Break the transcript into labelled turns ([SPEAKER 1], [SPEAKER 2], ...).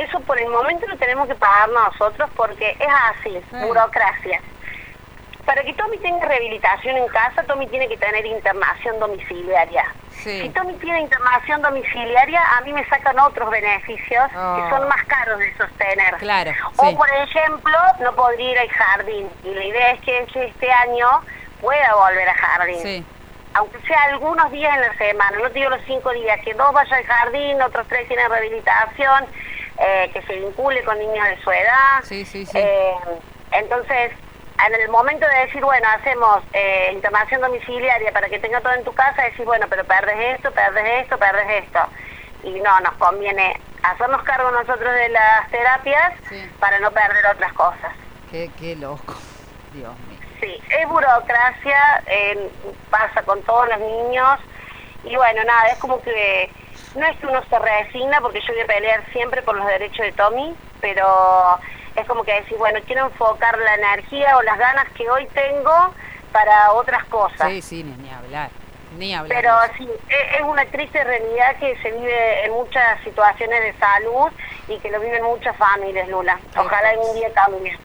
[SPEAKER 1] eso por el momento lo tenemos que pagar nosotros porque es así, burocracia. Para que Tommy tenga rehabilitación en casa, Tommy tiene que tener internación domiciliaria.
[SPEAKER 2] Sí.
[SPEAKER 1] Si Tommy tiene internación domiciliaria, a mí me sacan otros beneficios que son más caros de sostener.
[SPEAKER 2] Claro,
[SPEAKER 1] O,
[SPEAKER 2] sí.
[SPEAKER 1] por ejemplo, no podría ir al jardín. Y la idea es que este año pueda volver al jardín.
[SPEAKER 2] Sí.
[SPEAKER 1] Aunque sea algunos días en la semana, no te digo los 5 días, que 2 vayan al jardín, otros 3 tienen rehabilitación, que se vincule con niños de su edad.
[SPEAKER 2] Sí, sí, sí.
[SPEAKER 1] Entonces, en el momento de decir, bueno, hacemos internación domiciliaria para que tenga todo en tu casa, decís, bueno, pero perdes esto, perdes esto, perdes esto. Y no, nos conviene hacernos cargo nosotros de las terapias para no perder otras cosas.
[SPEAKER 2] Qué loco, Dios mío.
[SPEAKER 1] Sí, es burocracia, pasa con todos los niños. Y bueno, nada, es como que no es que uno se resigna, porque yo voy a pelear siempre por los derechos de Tommy, pero es como que decir, bueno, quiero enfocar la energía o las ganas que hoy tengo para otras cosas.
[SPEAKER 2] Sí, sí, ni hablar, ni hablar.
[SPEAKER 1] Pero sí, es una triste realidad que se vive en muchas situaciones de salud y que lo viven muchas familias, Lula. Ojalá algún día cambie.